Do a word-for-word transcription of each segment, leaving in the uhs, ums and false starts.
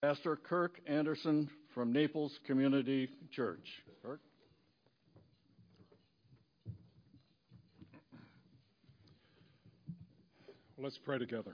Pastor Kirk Anderson from Naples Community Church. Kirk? Let's pray together.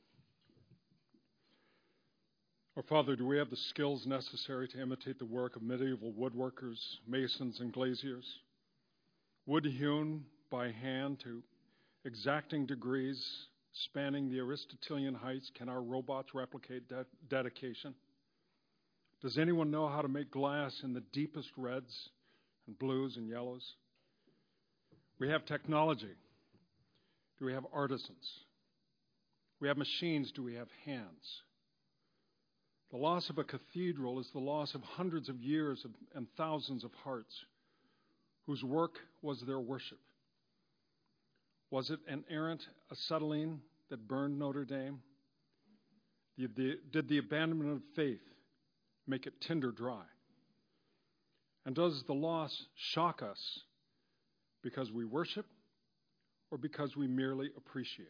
Our Father, do we have the skills necessary to imitate the work of medieval woodworkers, masons, and glaziers? Wood hewn by hand to exacting degrees, spanning the Aristotelian heights, can our robots replicate de- dedication? Does anyone know how to make glass in the deepest reds and blues and yellows? We have technology. Do we have artisans? We have machines. Do we have hands? The loss of a cathedral is the loss of hundreds of years of, and thousands of hearts whose work was their worship. Was it an errant acetylene that burned Notre Dame? Did the, did the abandonment of faith make it tinder dry? And does the loss shock us because we worship or because we merely appreciate?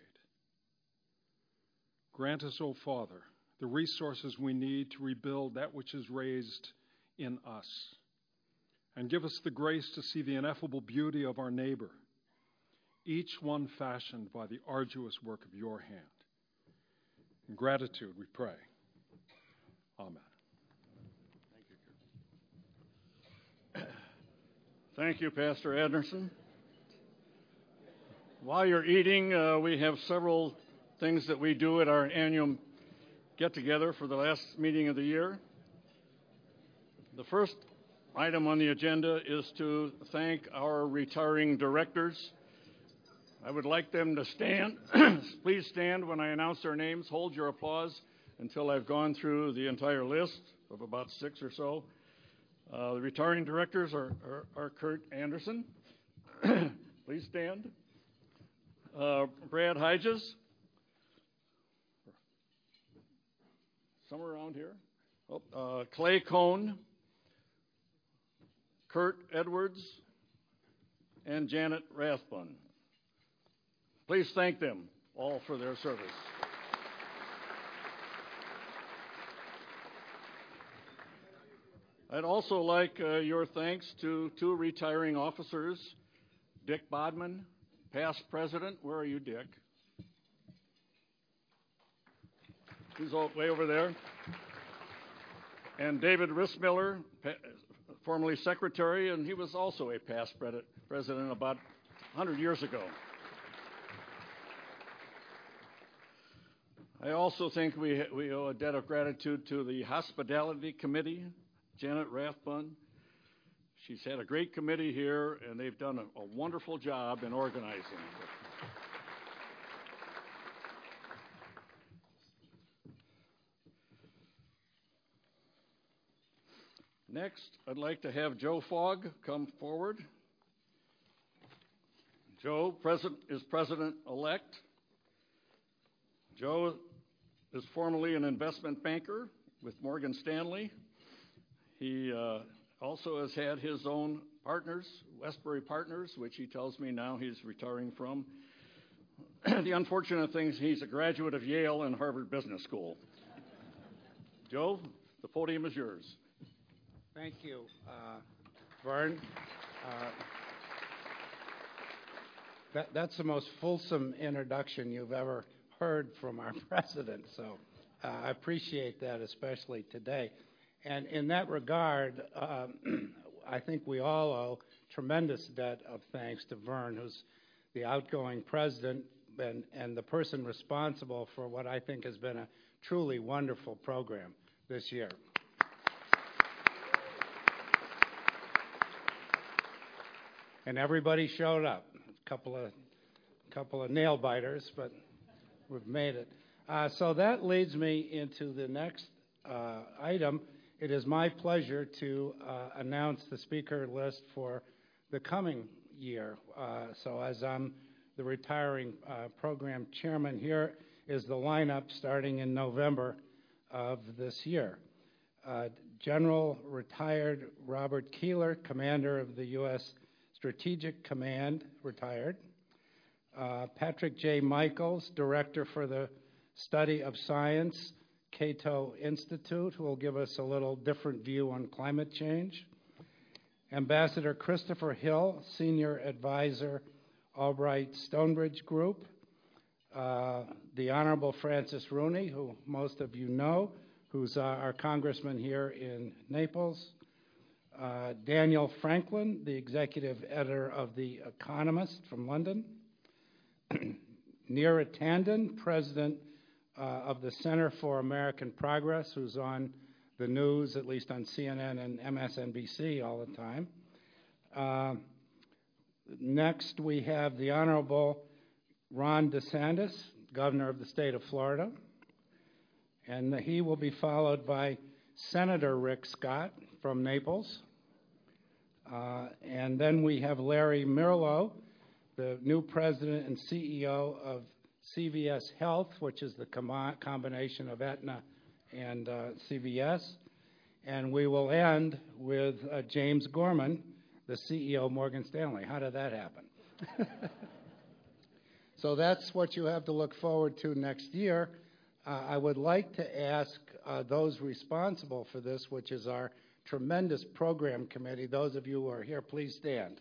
Grant us, O Father, the resources we need to rebuild that which is raised in us. And give us the grace to see the ineffable beauty of our neighbor, each one fashioned by the arduous work of your hand. In gratitude we pray. Amen. Thank you. Thank you, Pastor Anderson. While you're eating, uh, we have several things that we do at our annual get-together for the last meeting of the year. The first item on the agenda is to thank our retiring directors. I would like them to stand. Please stand when I announce their names. Hold your applause until I've gone through the entire list of about six or so. Uh, the retiring directors are, are, are Kurt Anderson. Please stand. Uh, Brad Hedges. Somewhere around here. Oh, uh, Clay Cohn, Kurt Edwards, and Janet Rathbun. Please thank them all for their service. I'd also like uh, your thanks to two retiring officers, Dick Bodman, past president. Where are you, Dick? He's all, way over there. And David Rissmiller, formerly secretary, and he was also a past president about one hundred years ago. I also think we, we owe a debt of gratitude to the Hospitality Committee, Janet Rathbun. She's had a great committee here, and they've done a, a wonderful job in organizing. Next, I'd like to have Joe Fogg come forward. Joe president, is president-elect. Joe is formerly an investment banker with Morgan Stanley. He uh, also has had his own partners, Westbury Partners, which he tells me now he's retiring from. The unfortunate thing is he's a graduate of Yale and Harvard Business School. Joe, the podium is yours. Thank you, uh, Vern. Uh, that, that's the most fulsome introduction you've ever heard from our president, so uh, I appreciate that, especially today. And in that regard, uh, I think we all owe tremendous debt of thanks to Vern, who's the outgoing president and, and the person responsible for what I think has been a truly wonderful program this year. And everybody showed up. A couple of, couple of nail biters, but we've made it. Uh, so that leads me into the next uh, item. It is my pleasure to uh, announce the speaker list for the coming year. Uh, so as I'm the retiring uh, program chairman, here is the lineup starting in November of this year. Uh, General retired Robert Keeler, commander of the U S Strategic Command, retired. Uh, Patrick J. Michaels, director for the study of science, Cato Institute, who will give us a little different view on climate change. Ambassador Christopher Hill, Senior Advisor, Albright Stonebridge Group. Uh, the Honorable Francis Rooney, who most of you know, who's uh, our congressman here in Naples. Uh, Daniel Franklin, the executive editor of The Economist from London. Neera Tanden, president uh, of the Center for American Progress, who's on the news, at least on C N N and M S N B C all the time. Uh, next, we have the Honorable Ron DeSantis, governor of the state of Florida. And he will be followed by Senator Rick Scott from Naples. Uh, and then we have Larry Merlo, the new president and C E O of C V S Health, which is the com- combination of Aetna and uh, C V S. And we will end with uh, James Gorman, the C E O of Morgan Stanley. How did that happen? So that's what you have to look forward to next year. Uh, I would like to ask uh, those responsible for this, which is our tremendous program committee, those of you who are here, please stand.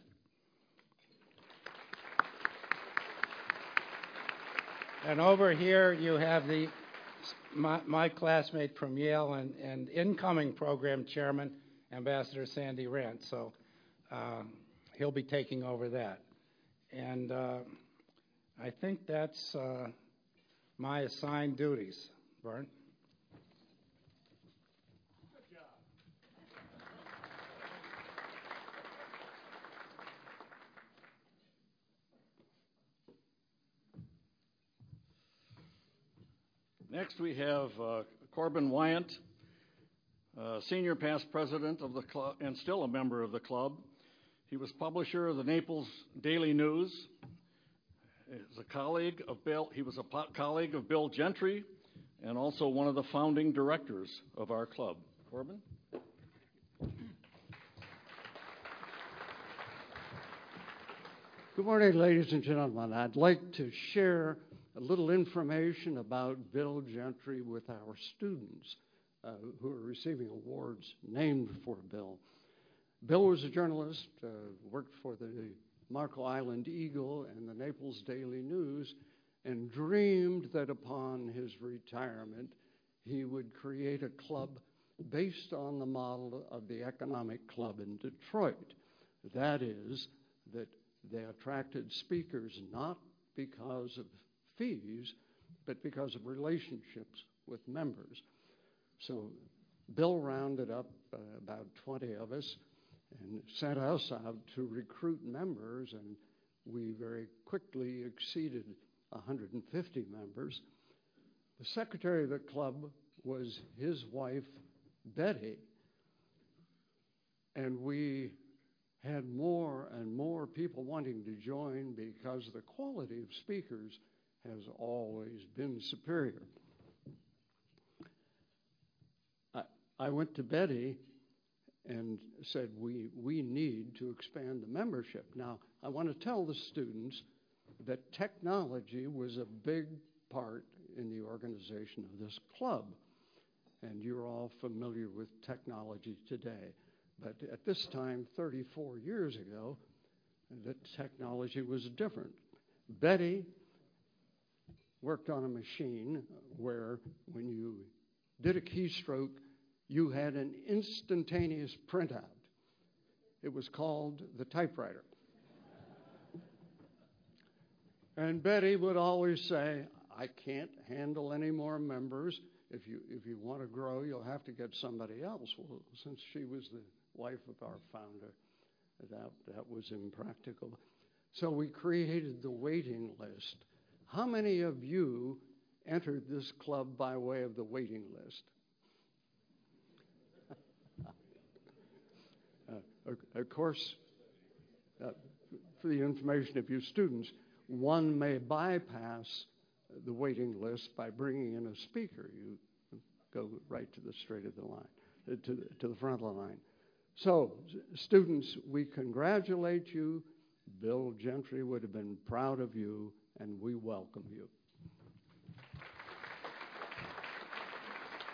And over here you have the my, my classmate from Yale and, and incoming program chairman, Ambassador Sandy Rant. So uh, he'll be taking over that. And uh, I think that's uh, my assigned duties. Vern? Good job. Next, we have uh, Corbin Wyant, uh, senior past president of the club and still a member of the club. He was publisher of the Naples Daily News. He's a colleague of Bill. He was a po- colleague of Bill Gentry, and also one of the founding directors of our club. Corbin? Good morning, ladies and gentlemen. I'd like to share a little information about Bill Gentry with our students uh, who are receiving awards named for Bill. Bill was a journalist, uh, worked for the Marco Island Eagle and the Naples Daily News, and dreamed that upon his retirement he would create a club based on the model of the Economic Club in Detroit. That is, that they attracted speakers not because of fees, but because of relationships with members. So Bill rounded up uh, about twenty of us and sent us out to recruit members, and we very quickly exceeded one hundred fifty members. The secretary of the club was his wife, Betty, and we had more and more people wanting to join because the quality of speakers has always been superior. I, I went to Betty and said, we, we need to expand the membership. Now, I want to tell the students that technology was a big part in the organization of this club, and you're all familiar with technology today. But at this time, thirty-four years ago, the technology was different. Betty worked on a machine where when you did a keystroke, you had an instantaneous printout. It was called the typewriter. And Betty would always say, I can't handle any more members. If you if you want to grow, you'll have to get somebody else. Well, since she was the wife of our founder, that, that was impractical. So we created the waiting list. How many of you entered this club by way of the waiting list? uh, of course, uh, for the information of you students, one may bypass the waiting list by bringing in a speaker. You go right to the straight of the line, uh, to, the, to the front of the line. So, students, we congratulate you. Bill Gentry would have been proud of you, and we welcome you.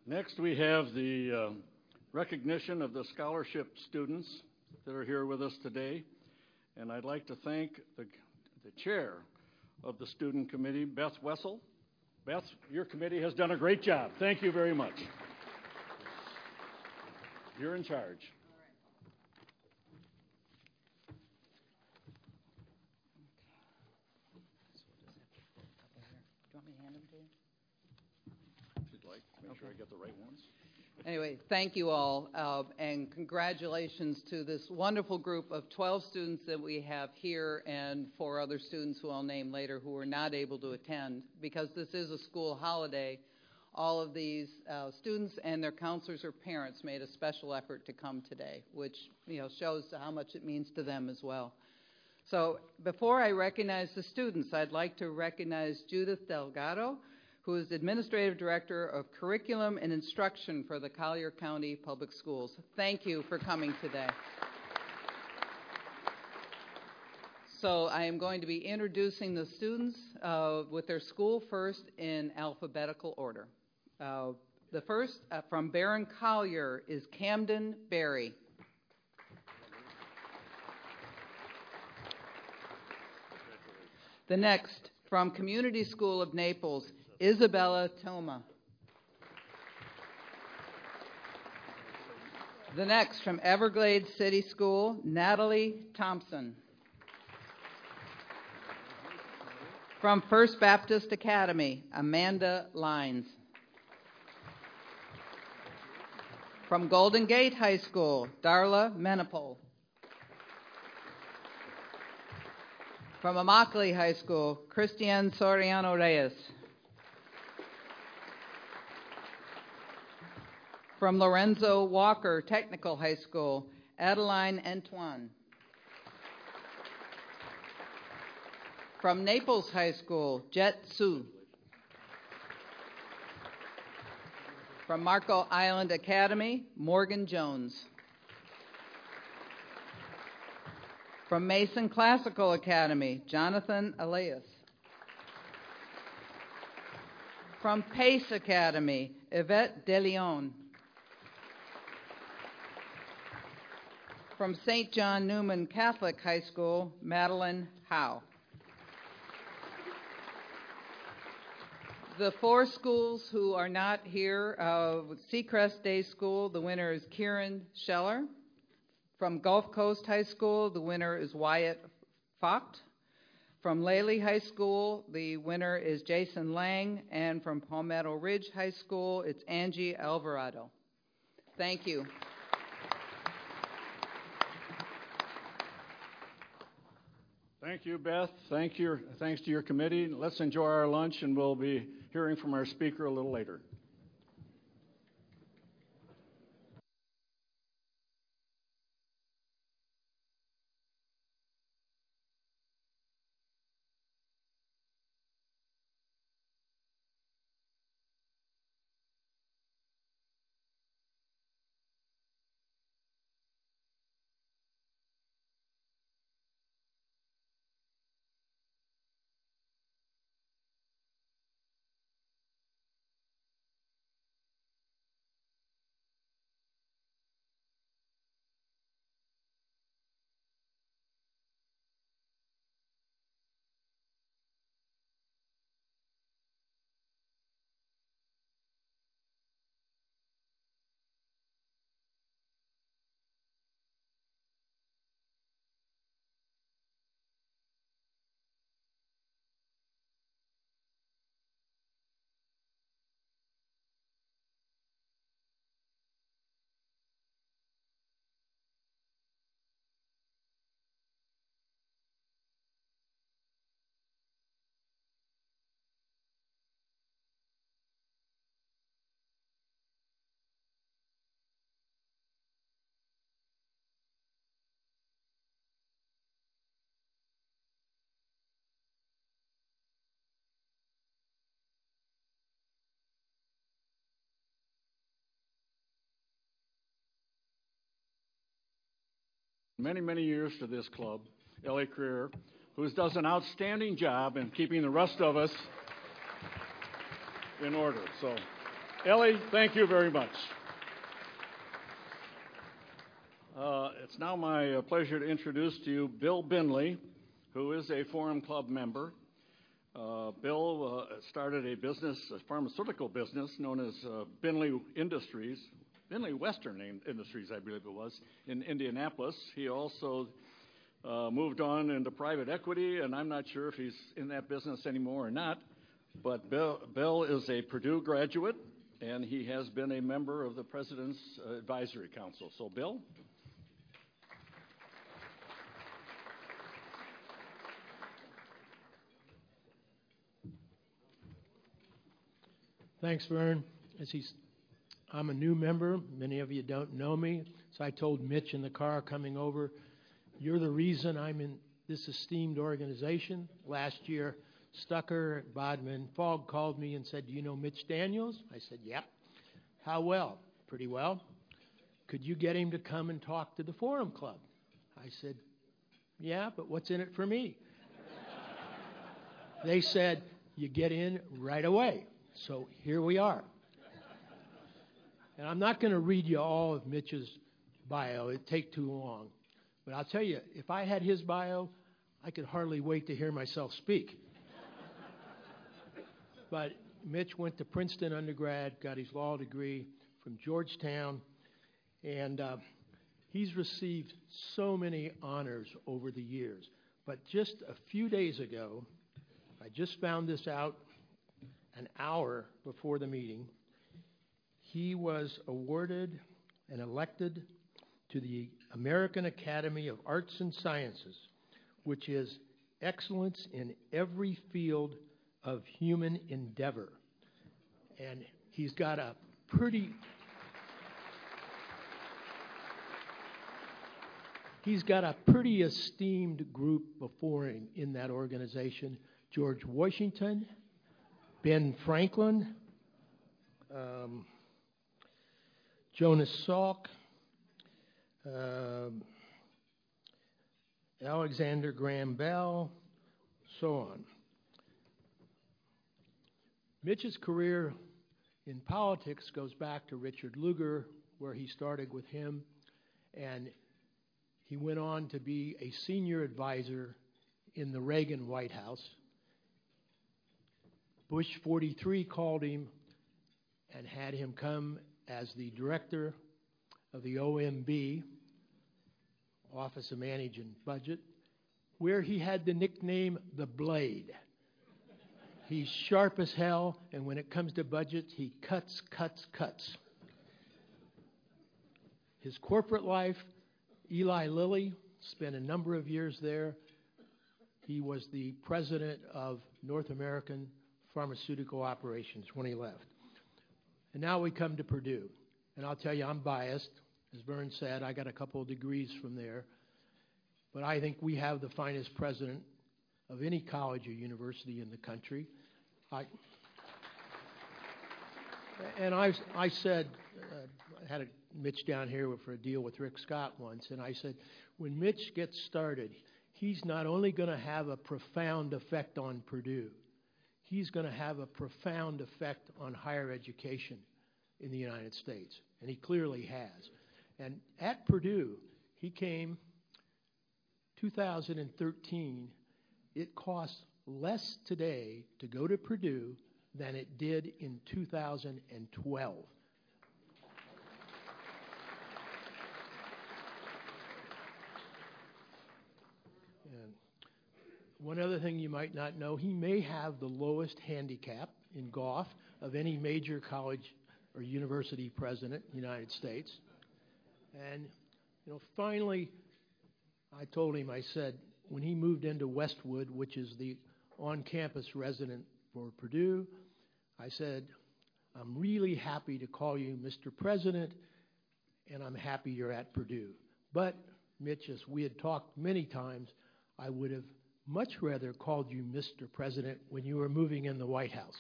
Next, we have the uh, recognition of the scholarship students that are here with us today. And I'd like to thank the, the chair of the student committee, Beth Wessel. Beth, your committee has done a great job. Thank you very much. You're in charge. Make sure I get the right ones. Anyway, thank you all, uh, and congratulations to this wonderful group of twelve students that we have here and four other students who I'll name later who were not able to attend. Because this is a school holiday, all of these uh, students and their counselors or parents made a special effort to come today, which you know shows how much it means to them as well. So before I recognize the students, I'd like to recognize Judith Delgado, who is the Administrative Director of Curriculum and Instruction for the Collier County Public Schools. Thank you for coming today. So I am going to be introducing the students uh, with their school first in alphabetical order. Uh, the first uh, from Barron Collier is Camden Berry. The next from Community School of Naples, Isabella Toma. The next from Everglades City School, Natalie Thompson. From First Baptist Academy, Amanda Lines. From Golden Gate High School, Darla Menipol. From Immokalee High School, Christian Soriano Reyes. From Lorenzo Walker Technical High School, Adeline Antoine. From Naples High School, Jet Su. From Marco Island Academy, Morgan Jones. From Mason Classical Academy, Jonathan Elias. From Pace Academy, Yvette DeLeon. From Saint John Newman Catholic High School, Madeline Howe. The four schools who are not here, uh, Seacrest Day School, the winner is Kieran Scheller. From Gulf Coast High School, the winner is Wyatt Focht. From Lely High School, the winner is Jason Lang. And from Palmetto Ridge High School, it's Angie Alvarado. Thank you. Thank you, Beth. Thank you. Thanks to your committee. Let's enjoy our lunch, and we'll be hearing from our speaker a little later. Many, many years to this club, Ellie Creer, who does an outstanding job in keeping the rest of us in order. So Ellie, thank you very much. Uh, it's now my uh, pleasure to introduce to you Bill Binley, who is a Forum Club member. Uh, Bill uh, started a business, a pharmaceutical business known as uh, Binley Industries, Binley Western Industries, I believe it was, in Indianapolis. He also uh, moved on into private equity, and I'm not sure if he's in that business anymore or not. But Bill, Bill is a Purdue graduate, and he has been a member of the President's uh, Advisory Council. So, Bill? Thanks, Vern. As he's, I'm a new member. Many of you don't know me. So I told Mitch in the car coming over, you're the reason I'm in this esteemed organization. Last year, Stucker, Bodman, Fogg called me and said, do you know Mitch Daniels? I said, yeah. How well? Pretty well. Could you get him to come and talk to the Forum Club? I said, yeah, but what's in it for me? They said, you get in right away. So here we are. And I'm not going to read you all of Mitch's bio. It'd take too long. But I'll tell you, if I had his bio, I could hardly wait to hear myself speak. But Mitch went to Princeton undergrad, got his law degree from Georgetown, and uh, he's received so many honors over the years. But just a few days ago, I just found this out an hour before the meeting, he was awarded and elected to the American Academy of Arts and Sciences, which is excellence in every field of human endeavor. And he's got a pretty... He's got a pretty esteemed group before him in that organization. George Washington, Ben Franklin, um, Jonas Salk, um, Alexander Graham Bell, so on. Mitch's career in politics goes back to Richard Lugar, where he started with him, and he went on to be a senior advisor in the Reagan White House. Bush forty-three called him and had him come as the director of the O M B, Office of Management Budget, where he had the nickname The Blade. He's sharp as hell, and when it comes to budgets, he cuts, cuts, cuts. His corporate life, Eli Lilly, spent a number of years there. He was the president of North American Pharmaceutical Operations when he left. And now we come to Purdue. And I'll tell you, I'm biased. As Vern said, I got a couple of degrees from there. But I think we have the finest president of any college or university in the country. I, and I, I said, uh, I had a, Mitch down here for a deal with Rick Scott once, and I said, when Mitch gets started, he's not only going to have a profound effect on Purdue, he's going to have a profound effect on higher education in the United States, and he clearly has. And at Purdue, he came two thousand thirteen. It costs less today to go to Purdue than it did in two thousand twelve. And one other thing you might not know, he may have the lowest handicap in golf of any major college or university president in the United States. And, you know, finally, I told him, I said, when he moved into Westwood, which is the on-campus resident for Purdue, I said, I'm really happy to call you Mister President, and I'm happy you're at Purdue. But, Mitch, as we had talked many times, I would have much rather called you Mister President when you were moving in the White House.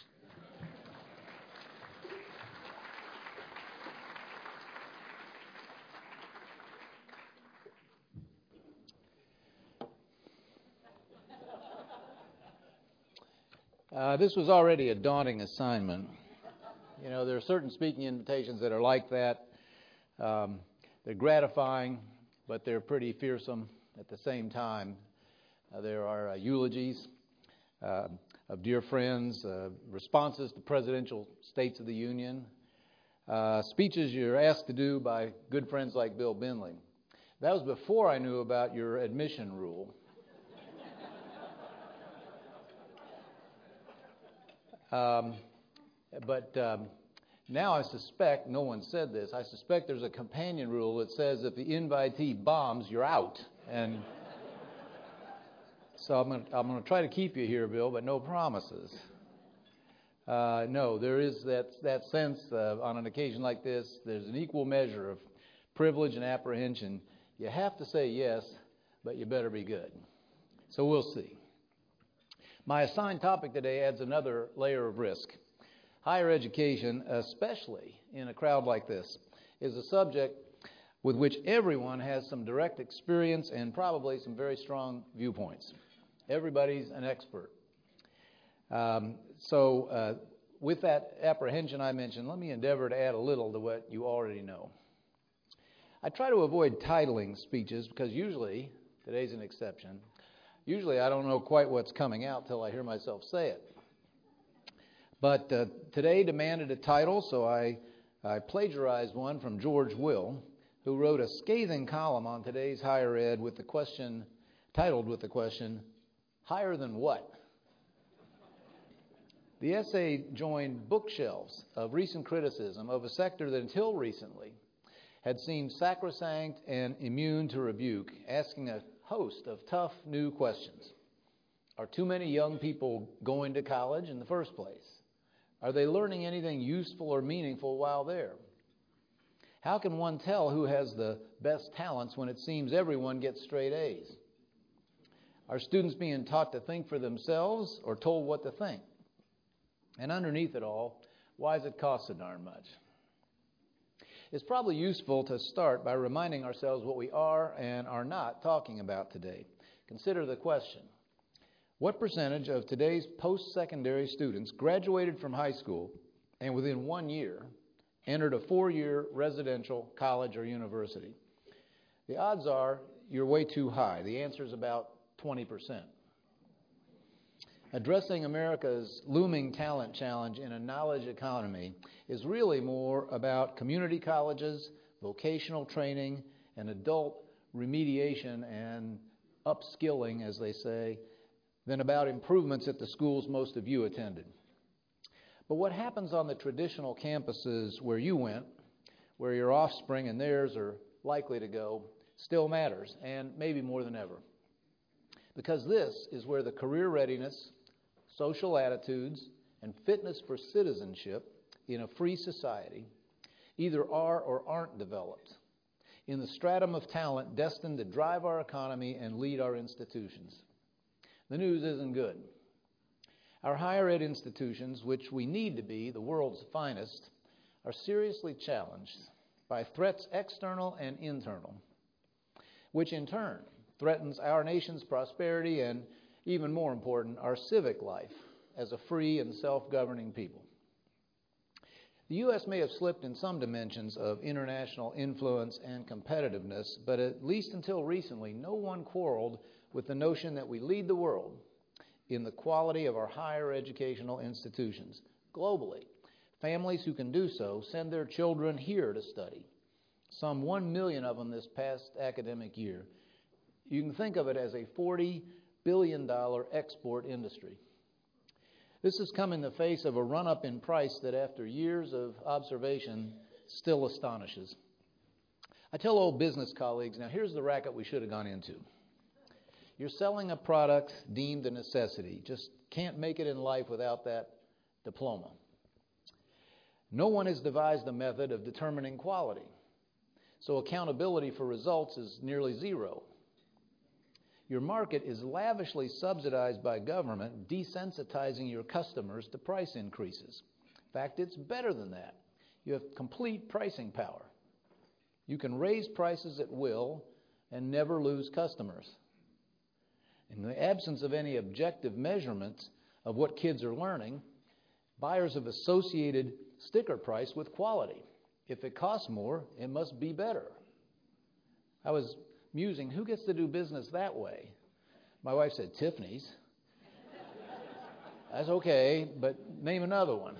Uh, this was already a daunting assignment. You know, there are certain speaking invitations that are like that. Um, they're gratifying, but they're pretty fearsome at the same time. Uh, there are uh, eulogies uh, of dear friends, uh, responses to presidential states of the union, uh, speeches you're asked to do by good friends like Bill Binley. That was before I knew about your admission rule. um, but um, now I suspect, no one said this, I suspect there's a companion rule that says if the invitee bombs, you're out. And so I'm going I'm going to try to keep you here, Bill, but no promises. Uh, no, there is that, that sense uh, on an occasion like this, there's an equal measure of privilege and apprehension. You have to say yes, but you better be good. So we'll see. My assigned topic today adds another layer of risk. Higher education, especially in a crowd like this, is a subject with which everyone has some direct experience and probably some very strong viewpoints. Everybody's an expert. Um, so uh, with that apprehension I mentioned, let me endeavor to add a little to what you already know. I try to avoid titling speeches because usually, today's an exception, usually I don't know quite what's coming out till I hear myself say it. But uh, today demanded a title, so I, I plagiarized one from George Will, who wrote a scathing column on today's Higher Ed with the question, titled with the question, higher than what? The essay joined bookshelves of recent criticism of a sector that until recently had seemed sacrosanct and immune to rebuke, asking a host of tough new questions. Are too many young people going to college in the first place? Are they learning anything useful or meaningful while there? How can one tell who has the best talents when it seems everyone gets straight A's? Are students being taught to think for themselves or told what to think? And underneath it all, why does it cost so darn much? It's probably useful to start by reminding ourselves what we are and are not talking about today. Consider the question. What percentage of today's post-secondary students graduated from high school and within one year entered a four-year residential college or university? The odds are you're way too high. The answer is about twenty percent. Addressing America's looming talent challenge in a knowledge economy is really more about community colleges, vocational training, and adult remediation and upskilling, as they say, than about improvements at the schools most of you attended. But what happens on the traditional campuses where you went, where your offspring and theirs are likely to go, still matters, and maybe more than ever. Because this is where the career readiness, social attitudes, and fitness for citizenship in a free society either are or aren't developed in the stratum of talent destined to drive our economy and lead our institutions. The news isn't good. Our higher ed institutions, which we need to be the world's finest, are seriously challenged by threats external and internal, which in turn threatens our nation's prosperity and, even more important, our civic life as a free and self-governing people. The U S may have slipped in some dimensions of international influence and competitiveness, but at least until recently, no one quarreled with the notion that we lead the world in the quality of our higher educational institutions. Globally, families who can do so send their children here to study, some one million of them this past academic year. You can think of it as a forty billion dollars export industry. This has come in the face of a run-up in price that, after years of observation, still astonishes. I tell old business colleagues, now here's the racket we should have gone into. You're selling a product deemed a necessity. Just can't make it in life without that diploma. No one has devised a method of determining quality, so accountability for results is nearly zero. Your market is lavishly subsidized by government, desensitizing your customers to price increases. In fact, it's better than that. You have complete pricing power. You can raise prices at will and never lose customers. In the absence of any objective measurements of what kids are learning, buyers of associated sticker price with quality. If it costs more, it must be better. I was musing, who gets to do business that way? My wife said, Tiffany's. That's okay, but name another one.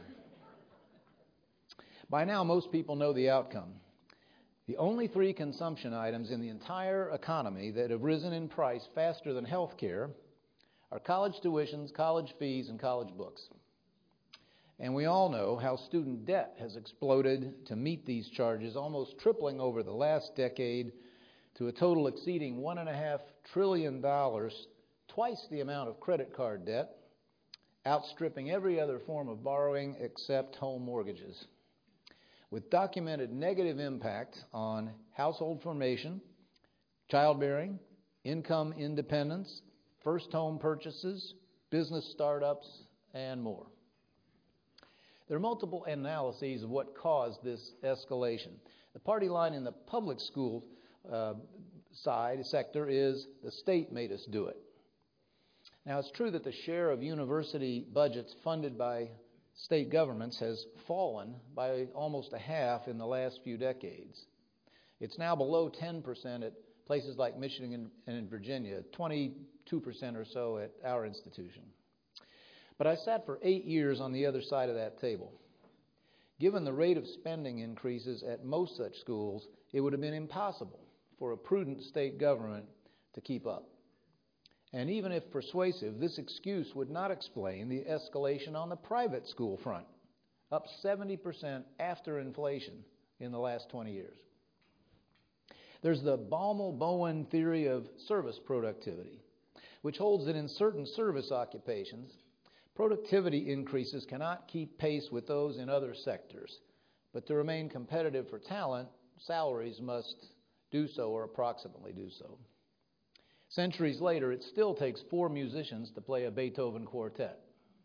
By now, most people know the outcome. The only three consumption items in the entire economy that have risen in price faster than health care are college tuitions, college fees, and college books. And we all know how student debt has exploded to meet these charges, almost tripling over the last decade to a total exceeding one point five trillion dollars, twice the amount of credit card debt, outstripping every other form of borrowing except home mortgages, with documented negative impact on household formation, childbearing, income independence, first home purchases, business startups, and more. There are multiple analyses of what caused this escalation. The party line in the public school uh, side sector is the state made us do it. Now, it's true that the share of university budgets funded by state governments has fallen by almost a half in the last few decades. It's now below ten percent at places like Michigan and Virginia, twenty-two percent or so at our institution. But I sat for eight years on the other side of that table. Given the rate of spending increases at most such schools, it would have been impossible for a prudent state government to keep up. And even if persuasive, this excuse would not explain the escalation on the private school front, up seventy percent after inflation in the last twenty years. There's the Baumol-Bowen theory of service productivity, which holds that in certain service occupations, productivity increases cannot keep pace with those in other sectors, but to remain competitive for talent, salaries must do so or approximately do so. Centuries later, it still takes four musicians to play a Beethoven quartet.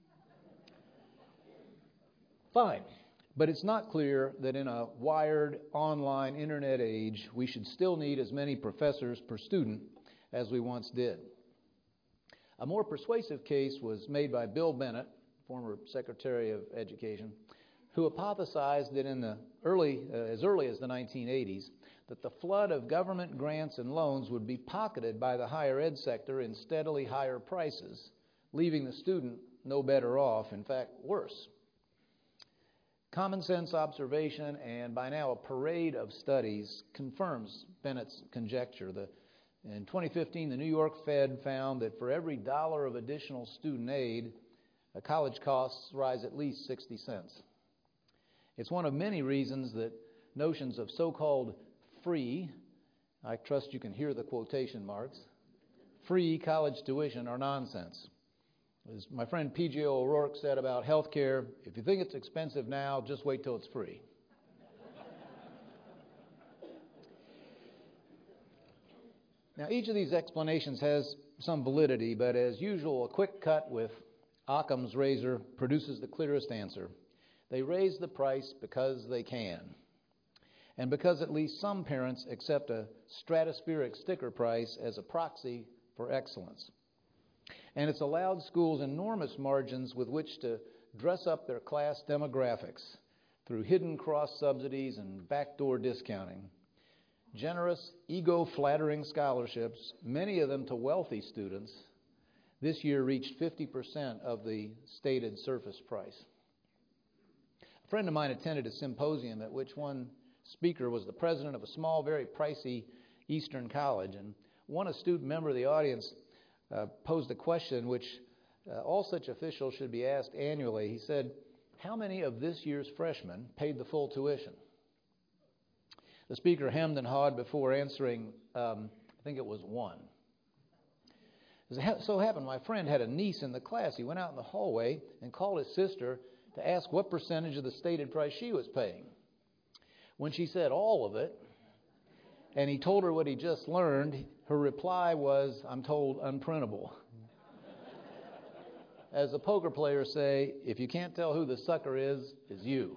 Fine, but it's not clear that in a wired, online, internet age, we should still need as many professors per student as we once did. A more persuasive case was made by Bill Bennett, former Secretary of Education, who hypothesized that in the early, uh, as early as the nineteen eighties, that the flood of government grants and loans would be pocketed by the higher ed sector in steadily higher prices, leaving the student no better off, in fact, worse. Common sense observation and by now a parade of studies confirms Bennett's conjecture. The, in twenty fifteen, the New York Fed found that for every dollar of additional student aid, uh, college costs rise at least sixty cents. It's one of many reasons that notions of so-called free, I trust you can hear the quotation marks, free college tuition are nonsense. As my friend P J O'Rourke said about health care, if you think it's expensive now, just wait till it's free. Now, each of these explanations has some validity, but as usual, a quick cut with Occam's razor produces the clearest answer. They raise the price because they can. And because at least some parents accept a stratospheric sticker price as a proxy for excellence. And it's allowed schools enormous margins with which to dress up their class demographics through hidden cross-subsidies and backdoor discounting. Generous, ego-flattering scholarships, many of them to wealthy students, this year reached fifty percent of the stated surface price. A friend of mine attended a symposium at which one speaker was the president of a small, very pricey Eastern college, and one astute member of the audience uh, posed a question which uh, all such officials should be asked annually. He said, how many of this year's freshmen paid the full tuition? The speaker hemmed and hawed before answering, um, I think it was one. As it so happened, my friend had a niece in the class. He went out in the hallway and called his sister to ask what percentage of the stated price she was paying. When she said all of it, and he told her what he just learned, her reply was, I'm told, unprintable. As the poker players say, if you can't tell who the sucker is, it's you.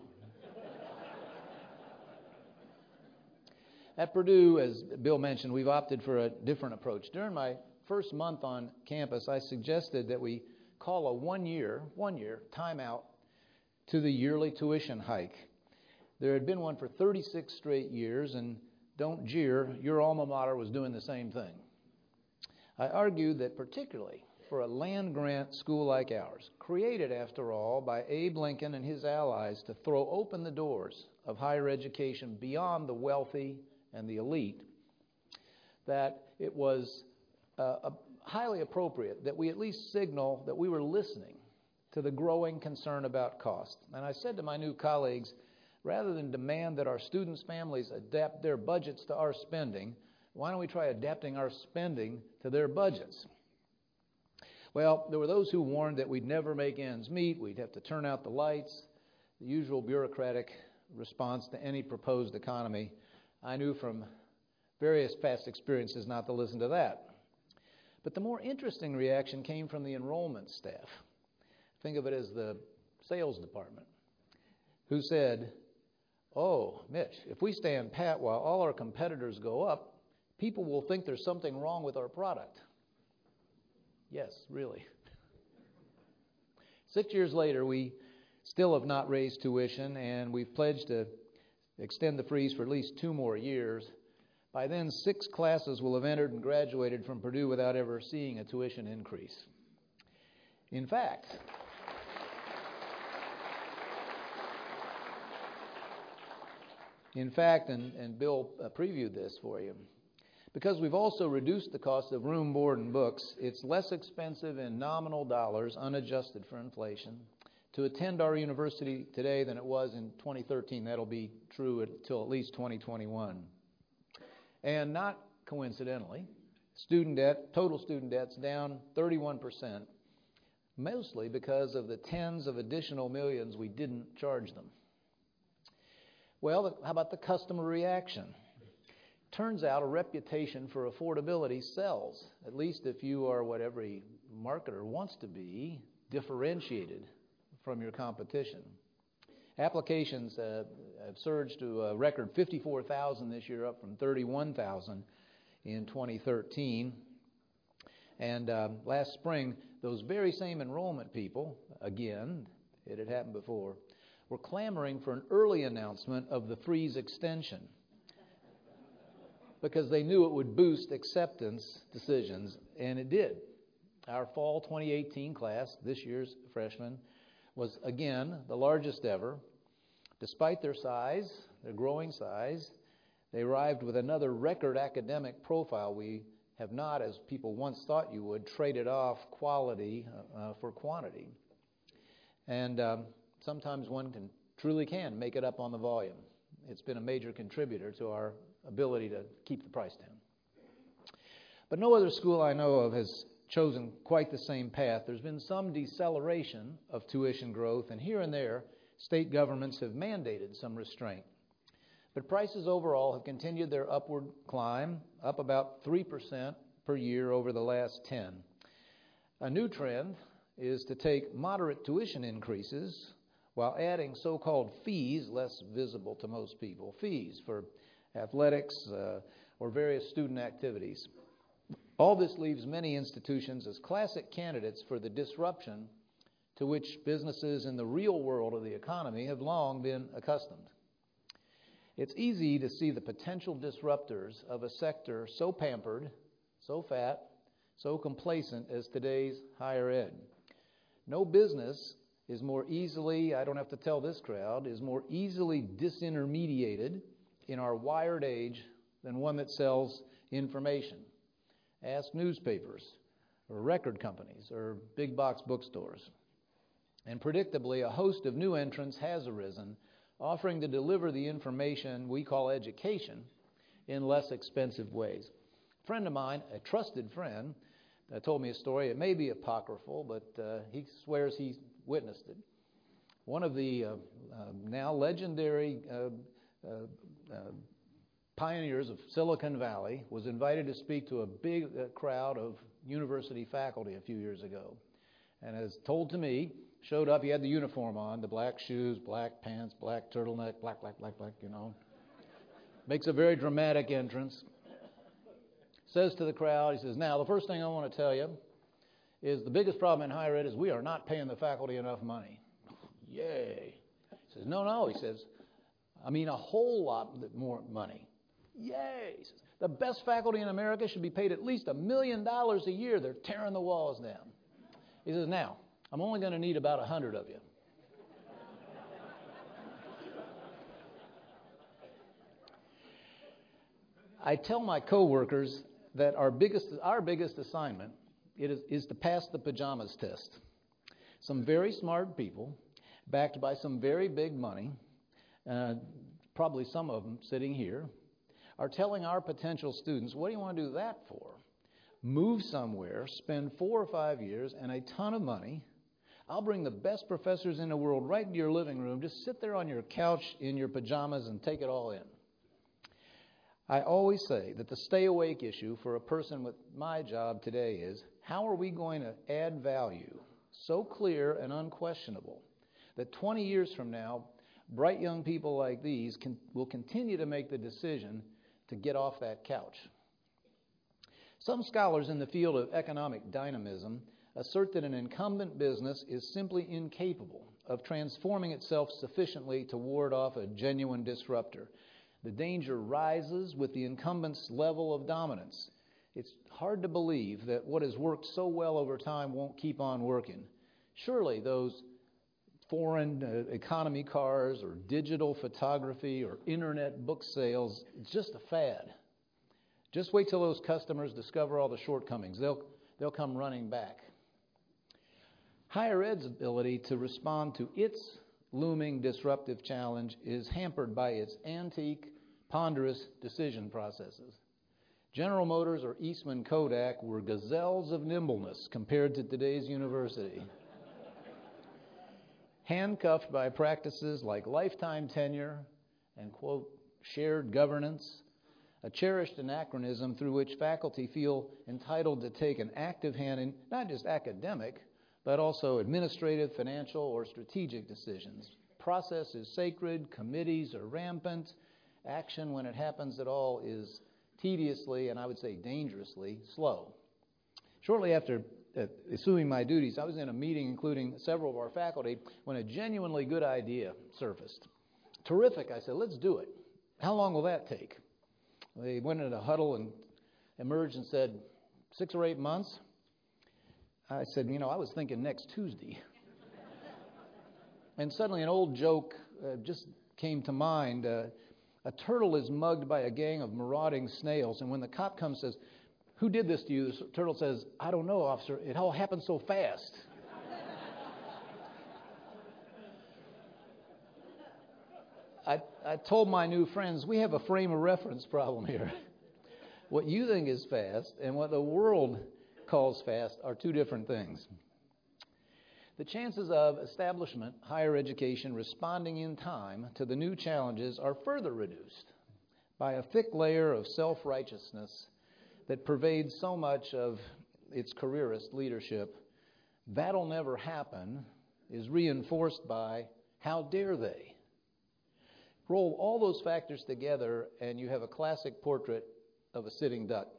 At Purdue, as Bill mentioned, we've opted for a different approach. During my first month on campus, I suggested that we call a one-year, one-year timeout to the yearly tuition hike. There had been one for thirty-six straight years, and don't jeer, your alma mater was doing the same thing. I argued that particularly for a land-grant school like ours, created, after all, by Abe Lincoln and his allies to throw open the doors of higher education beyond the wealthy and the elite, that it was uh, highly appropriate that we at least signal that we were listening to the growing concern about cost. And I said to my new colleagues, rather than demand that our students' families adapt their budgets to our spending, why don't we try adapting our spending to their budgets? Well, there were those who warned that we'd never make ends meet, we'd have to turn out the lights, the usual bureaucratic response to any proposed economy. I knew from various past experiences not to listen to that. But the more interesting reaction came from the enrollment staff. Think of it as the sales department, who said, "Oh, Mitch, if we stand pat while all our competitors go up, people will think there's something wrong with our product." Yes, really. Six years later, we still have not raised tuition, and we've pledged to extend the freeze for at least two more years. By then, six classes will have entered and graduated from Purdue without ever seeing a tuition increase. In fact, in fact, and, and Bill uh, previewed this for you, because we've also reduced the cost of room, board, and books, it's less expensive in nominal dollars, unadjusted for inflation, to attend our university today than it was in twenty thirteen. That'll be true until at least twenty twenty-one. And not coincidentally, student debt, total student debt's down thirty-one percent, mostly because of the tens of additional millions we didn't charge them. Well, how about the customer reaction? Turns out a reputation for affordability sells, at least if you are what every marketer wants to be, differentiated from your competition. Applications uh, have surged to a record fifty-four thousand this year, up from thirty-one thousand in twenty thirteen. And um, last spring, those very same enrollment people, again, it had happened before, were clamoring for an early announcement of the freeze extension because they knew it would boost acceptance decisions, and it did. Our fall twenty eighteen class, this year's freshmen, was again the largest ever. Despite their size, their growing size, they arrived with another record academic profile. We have not, as people once thought you would, traded off quality uh, for quantity. And um, sometimes one can truly can make it up on the volume. It's been a major contributor to our ability to keep the price down. But no other school I know of has chosen quite the same path. There's been some deceleration of tuition growth, and here and there, state governments have mandated some restraint. But prices overall have continued their upward climb, up about three percent per year over the last ten. A new trend is to take moderate tuition increases while adding so-called fees, less visible to most people, fees for athletics uh, or various student activities. All this leaves many institutions as classic candidates for the disruption to which businesses in the real world of the economy have long been accustomed. It's easy to see the potential disruptors of a sector so pampered, so fat, so complacent as today's higher ed. No business is more easily, I don't have to tell this crowd, is more easily disintermediated in our wired age than one that sells information. Ask newspapers or record companies or big box bookstores. And predictably, a host of new entrants has arisen, offering to deliver the information we call education in less expensive ways. A friend of mine, a trusted friend, uh, told me a story. It may be apocryphal, but uh, he swears he witnessed it. One of the uh, uh, now legendary uh, uh, uh, pioneers of Silicon Valley was invited to speak to a big uh, crowd of university faculty a few years ago. And as told to me, showed up, he had the uniform on, the black shoes, black pants, black turtleneck, black, black, black, black, you know. Makes a very dramatic entrance. Says to the crowd, he says, now, the first thing I want to tell you is the biggest problem in higher ed is we are not paying the faculty enough money. Yay. says, no, no. He says, I mean a whole lot more money. Yay. He says, the best faculty in America should be paid at least a million dollars a year. They're tearing the walls down. He says, now, I'm only going to need about a hundred of you. I tell my coworkers that our biggest, our biggest assignment it is, is to pass the pajamas test. Some very smart people, backed by some very big money, uh, probably some of them sitting here, are telling our potential students, what do you want to do that for? Move somewhere, spend four or five years and a ton of money. I'll bring the best professors in the world right into your living room. Just sit there on your couch in your pajamas and take it all in. I always say that the stay awake issue for a person with my job today is, how are we going to add value so clear and unquestionable that twenty years from now, bright young people like these can, will continue to make the decision to get off that couch? Some scholars in the field of economic dynamism assert that an incumbent business is simply incapable of transforming itself sufficiently to ward off a genuine disruptor. The danger rises with the incumbent's level of dominance. It's hard to believe that what has worked so well over time won't keep on working. Surely those foreign uh, economy cars or digital photography or internet book sales, it's just a fad. Just wait till those customers discover all the shortcomings. They'll, they'll come running back. Higher ed's ability to respond to its looming disruptive challenge is hampered by its antique, ponderous decision processes. General Motors or Eastman Kodak were gazelles of nimbleness compared to today's university. Handcuffed by practices like lifetime tenure and, quote, shared governance, a cherished anachronism through which faculty feel entitled to take an active hand in not just academic, but also administrative, financial, or strategic decisions. Process is sacred, committees are rampant, action, when it happens at all, is tediously, and I would say dangerously, slow. Shortly after uh, assuming my duties, I was in a meeting including several of our faculty when a genuinely good idea surfaced. Terrific, I said, let's do it. How long will that take? They went into a huddle and emerged and said, six or eight months. I said, you know, I was thinking next Tuesday. And suddenly an old joke uh, just came to mind. Uh, a turtle is mugged by a gang of marauding snails, and when the cop comes and says, who did this to you? The turtle says, I don't know, officer. It all happened so fast. I, I told my new friends, we have a frame of reference problem here. What you think is fast and what the world calls fast are two different things. The chances of establishment, higher education, responding in time to the new challenges are further reduced by a thick layer of self-righteousness that pervades so much of its careerist leadership. That'll never happen is reinforced by how dare they. Roll all those factors together and you have a classic portrait of a sitting duck.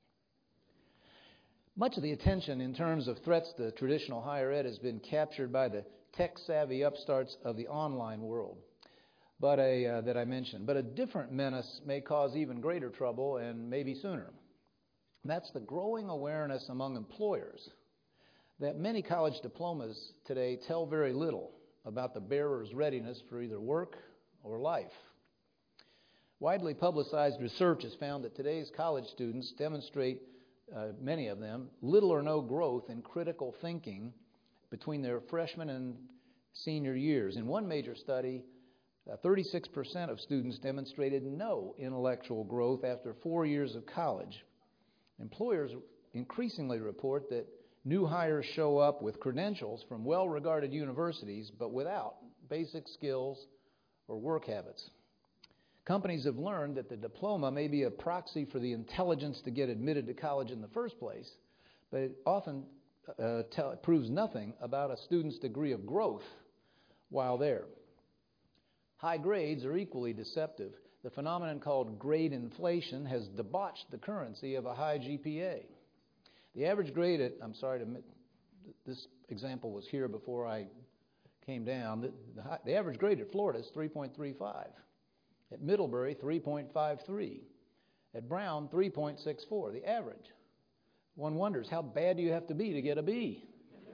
Much of the attention in terms of threats to traditional higher ed has been captured by the tech-savvy upstarts of the online world but a, uh, that I mentioned. But a different menace may cause even greater trouble, and maybe sooner. That's the growing awareness among employers that many college diplomas today tell very little about the bearer's readiness for either work or life. Widely publicized research has found that today's college students demonstrate Uh, many of them, little or no growth in critical thinking between their freshman and senior years. In one major study, uh, thirty-six percent of students demonstrated no intellectual growth after four years of college. Employers increasingly report that new hires show up with credentials from well-regarded universities, but without basic skills or work habits. Companies have learned that the diploma may be a proxy for the intelligence to get admitted to college in the first place, but it often uh, tell, proves nothing about a student's degree of growth while there. High grades are equally deceptive. The phenomenon called grade inflation has debauched the currency of a high G P A. The average grade at, I'm sorry to admit, this example was here before I came down. The, the, the average grade at Florida is three point three five. At Middlebury, three point five three. At Brown, three point six four, the average. One wonders, how bad do you have to be to get a B?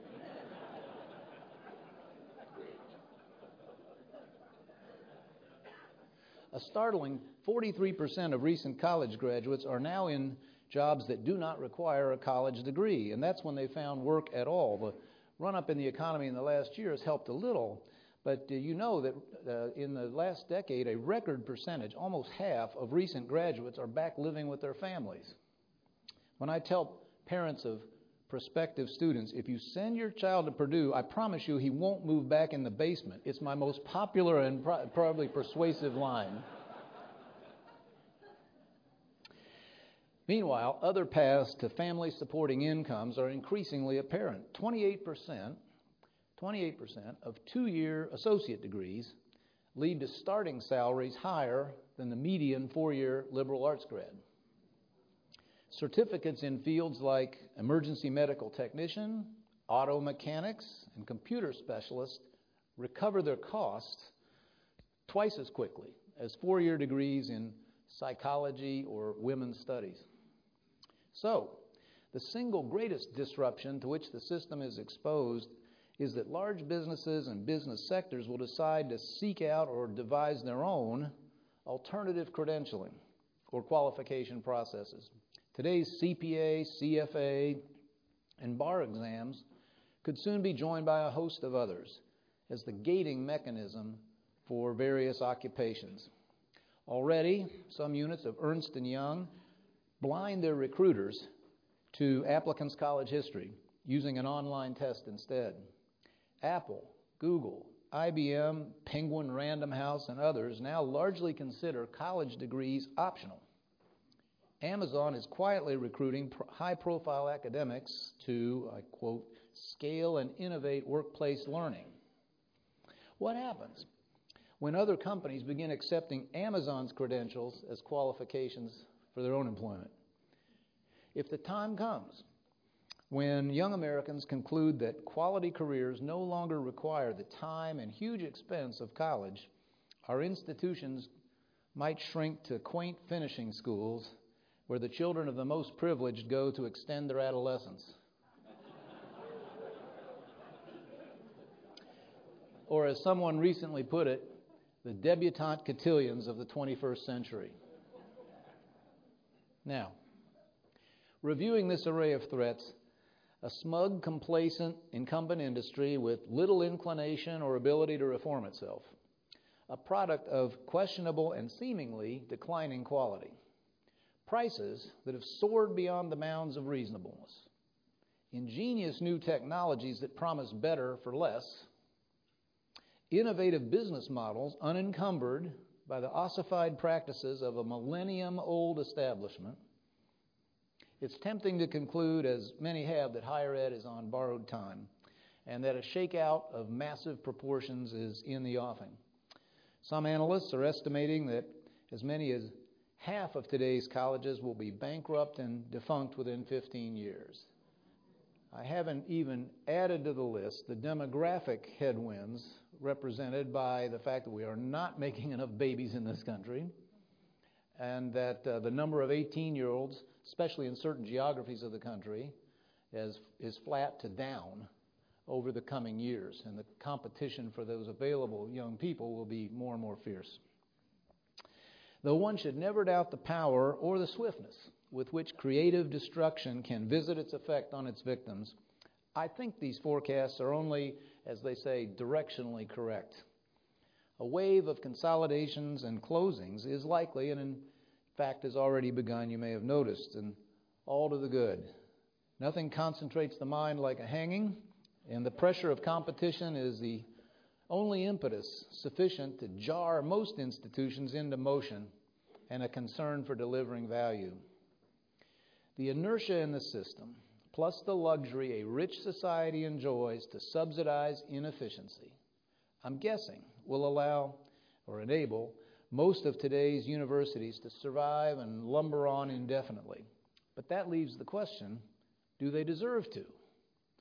A startling forty-three percent of recent college graduates are now in jobs that do not require a college degree, and that's when they found work at all. The run-up in the economy in the last year has helped a little, but uh, you know that uh, in the last decade, a record percentage, almost half of recent graduates are back living with their families. When I tell parents of prospective students, if you send your child to Purdue, I promise you he won't move back in the basement. It's my most popular and pro- probably persuasive line. Meanwhile, other paths to family-supporting incomes are increasingly apparent. twenty-eight percent, twenty-eight percent of two-year associate degrees lead to starting salaries higher than the median four-year liberal arts grad. Certificates in fields like emergency medical technician, auto mechanics, and computer specialists recover their costs twice as quickly as four-year degrees in psychology or women's studies. So, the single greatest disruption to which the system is exposed is that large businesses and business sectors will decide to seek out or devise their own alternative credentialing or qualification processes. Today's C P A, C F A, and bar exams could soon be joined by a host of others as the gating mechanism for various occupations. Already, some units of Ernst and Young blind their recruiters to applicants' college history using an online test instead. Apple, Google, I B M, Penguin Random House, and others now largely consider college degrees optional. Amazon is quietly recruiting pro- high-profile academics to, I quote, scale and innovate workplace learning. What happens when other companies begin accepting Amazon's credentials as qualifications for their own employment? If the time comes when young Americans conclude that quality careers no longer require the time and huge expense of college, our institutions might shrink to quaint finishing schools where the children of the most privileged go to extend their adolescence. Or as someone recently put it, the debutante cotillions of the twenty-first century. Now, reviewing this array of threats, a smug, complacent, incumbent industry with little inclination or ability to reform itself, a product of questionable and seemingly declining quality, prices that have soared beyond the bounds of reasonableness, ingenious new technologies that promise better for less, innovative business models unencumbered by the ossified practices of a millennium-old establishment. It's tempting to conclude, as many have, that higher ed is on borrowed time and that a shakeout of massive proportions is in the offing. Some analysts are estimating that as many as half of today's colleges will be bankrupt and defunct within fifteen years. I haven't even added to the list the demographic headwinds represented by the fact that we are not making enough babies in this country, and that uh, the number of eighteen-year-olds, especially in certain geographies of the country, is, is flat to down over the coming years, and the competition for those available young people will be more and more fierce. Though one should never doubt the power or the swiftness with which creative destruction can visit its effect on its victims, I think these forecasts are only, as they say, directionally correct. A wave of consolidations and closings is likely, and in fact has already begun, you may have noticed, and all to the good. Nothing concentrates the mind like a hanging, and the pressure of competition is the only impetus sufficient to jar most institutions into motion and a concern for delivering value. The inertia in the system, plus the luxury a rich society enjoys to subsidize inefficiency, I'm guessing will allow or enable most of today's universities to survive and lumber on indefinitely. But that leaves the question, do they deserve to?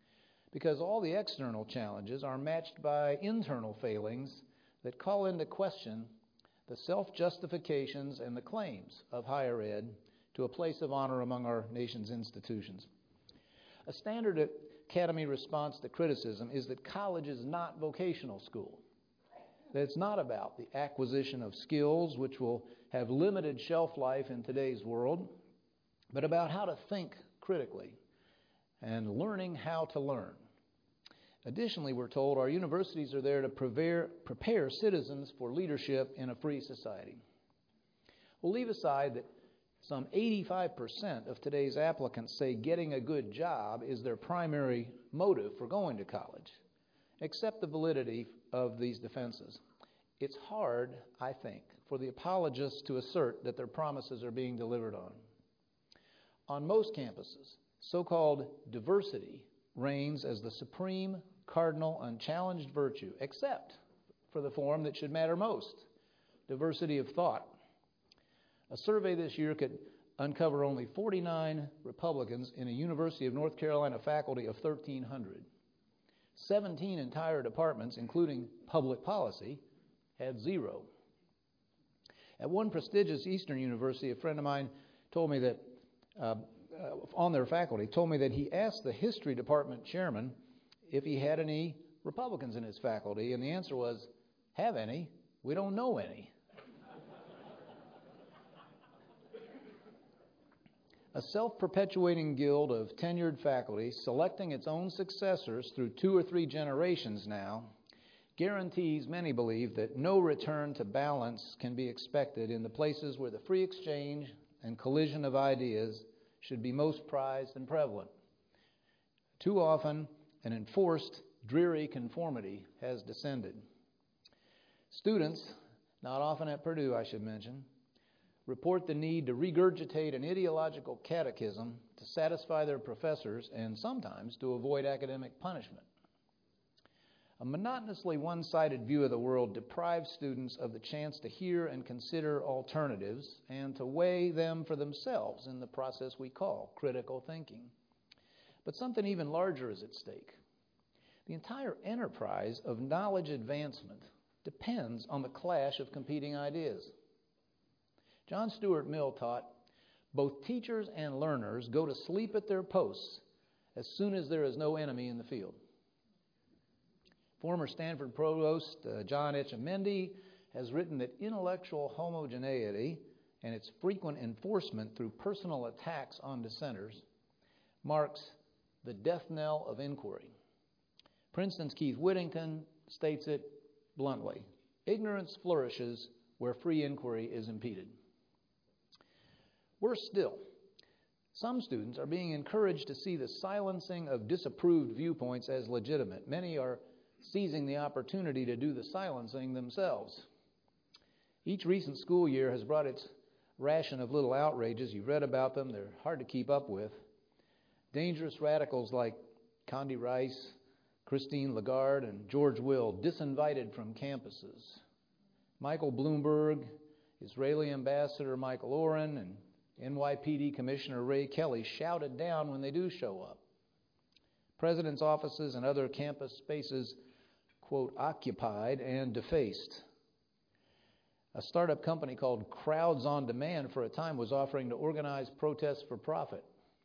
because all the external challenges are matched by internal failings that call into question the self-justifications and the claims of higher ed to a place of honor among our nation's institutions. A standard Academy response to criticism is that college is not vocational school, that it's not about the acquisition of skills which will have limited shelf life in today's world, but about how to think critically and learning how to learn. Additionally, we're told our universities are there to prepare, prepare citizens for leadership in a free society. We'll leave aside that some eighty-five percent of today's applicants say getting a good job is their primary motive for going to college. Accept the validity of these defenses. It's hard, I think, for the apologists to assert that their promises are being delivered on. On most campuses, so-called diversity reigns as the supreme, cardinal, unchallenged virtue, except for the form that should matter most, diversity of thought. A survey this year could uncover only forty-nine Republicans in a University of North Carolina faculty of thirteen hundred. seventeen entire departments, including public policy, had zero. At one prestigious Eastern university, a friend of mine told me that, uh, uh, on their faculty, told me that he asked the history department chairman if he had any Republicans in his faculty, and the answer was, have any? We don't know any. A self-perpetuating guild of tenured faculty selecting its own successors through two or three generations now guarantees, many believe, that no return to balance can be expected in the places where the free exchange and collision of ideas should be most prized and prevalent. Too often, an enforced, dreary conformity has descended. Students, not often at Purdue, I should mention, report the need to regurgitate an ideological catechism to satisfy their professors and sometimes to avoid academic punishment. A monotonously one-sided view of the world deprives students of the chance to hear and consider alternatives and to weigh them for themselves in the process we call critical thinking. But something even larger is at stake. The entire enterprise of knowledge advancement depends on the clash of competing ideas. John Stuart Mill taught, both teachers and learners go to sleep at their posts as soon as there is no enemy in the field. Former Stanford provost uh, John Etchemendy has written that intellectual homogeneity and its frequent enforcement through personal attacks on dissenters marks the death knell of inquiry. Princeton's Keith Whittington states it bluntly: ignorance flourishes where free inquiry is impeded. Worse still, some students are being encouraged to see the silencing of disapproved viewpoints as legitimate. Many are seizing the opportunity to do the silencing themselves. Each recent school year has brought its ration of little outrages. You've read about them. They're hard to keep up with. Dangerous radicals like Condi Rice, Christine Lagarde, and George Will disinvited from campuses. Michael Bloomberg, Israeli Ambassador Michael Oren, and N Y P D Commissioner Ray Kelly shouted down when they do show up. President's offices and other campus spaces, quote, occupied and defaced. A startup company called Crowds on Demand for a time was offering to organize protests for profit.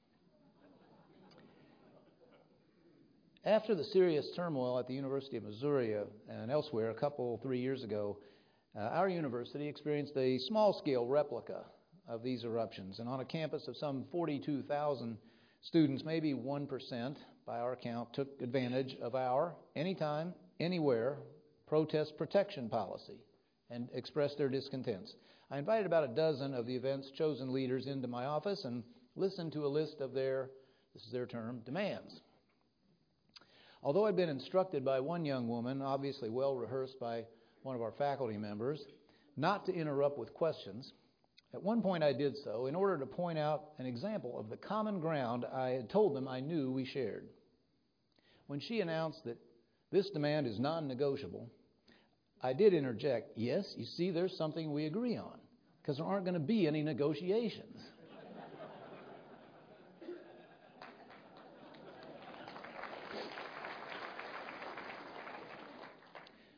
After the serious turmoil at the University of Missouri uh, and elsewhere a couple, three years ago, uh, our university experienced a small-scale replica of these eruptions. And on a campus of some forty-two thousand students, maybe one percent, by our count, took advantage of our anytime, anywhere protest protection policy and expressed their discontents. I invited about a dozen of the event's chosen leaders into my office and listened to a list of their, this is their term, demands. Although I'd been instructed by one young woman, obviously well rehearsed by one of our faculty members, not to interrupt with questions, at one point I did so in order to point out an example of the common ground I had told them I knew we shared. When she announced that this demand is non-negotiable, I did interject, yes, you see, there's something we agree on, because there aren't going to be any negotiations.